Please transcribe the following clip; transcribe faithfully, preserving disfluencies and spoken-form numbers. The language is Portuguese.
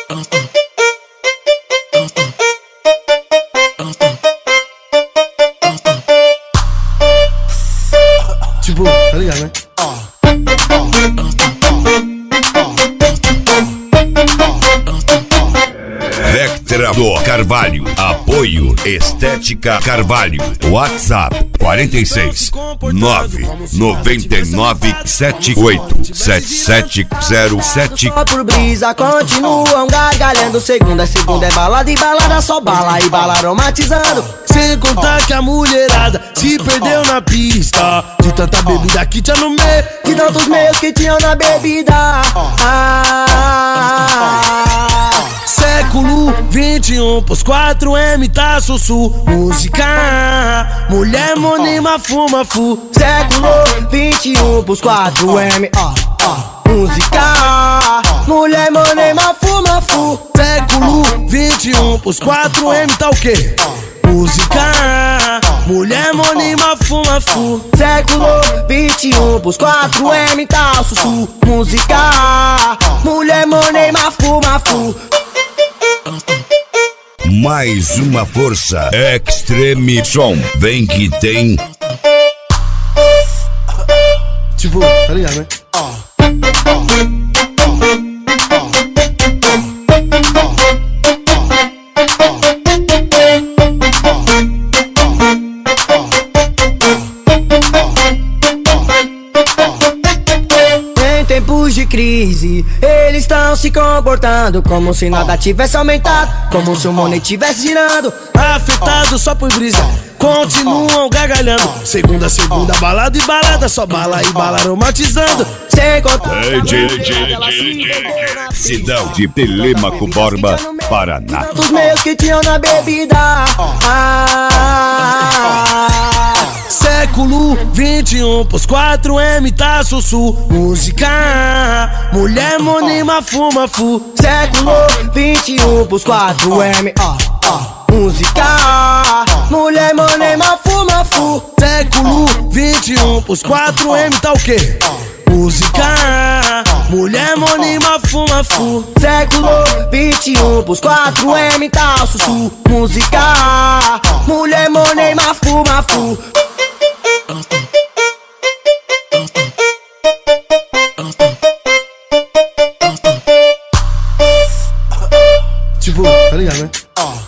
Tipo, tá ligado, né? Vectra do Carvalho. Apoio Estética Carvalho. WhatsApp quarenta e seis, nove nove nove, sete oito sete sete zero sete. Só por brisa continuam gargalhando. Segunda é segunda, é balada e balada só bala e bala aromatizando. Sem contar que a mulherada se perdeu na pista de tanta bebida que tinha no meio, de tantos meios que tinham na bebida. Ah, século vinte e um, pros quatro M tá sussu. Música, mulher monima fuma fu. século vinte e um, pros quatro M, ó, ó. Música, mulher monima fuma fu. Século vinte e um, pros quatro M tá o quê? Música, mulher monima fuma fu. século vinte e um, pros quatro M tá o sussu. Música, mulher monima fuma fu. Mais uma força. Extreme Som. Vem que tem. Tipo, tá ligado, né? Em tempos de crise, eles estão se comportando como se nada tivesse aumentado, como se o mundo tivesse girando. Afetado só por brisa, continuam gargalhando. Segunda, segunda, balada e balada, só bala e bala aromatizando. Sem contar Cidão de Telêmaco Borba, Paraná. tantos meios que tinham na bebida. Ah, século vinte e um, pros quatro M tá sussu. Música, mulher monima fuma fu. século vinte e um, pros quatro M, ó, ó. Música, mulher monima fuma fu. Século vinte e um, pros quatro M tá o quê? Música, mulher monima fuma fu. século vinte e um, pros quatro M tá o sussu. Música, mulher monima fuma fu. Tipo, tá ligado, né?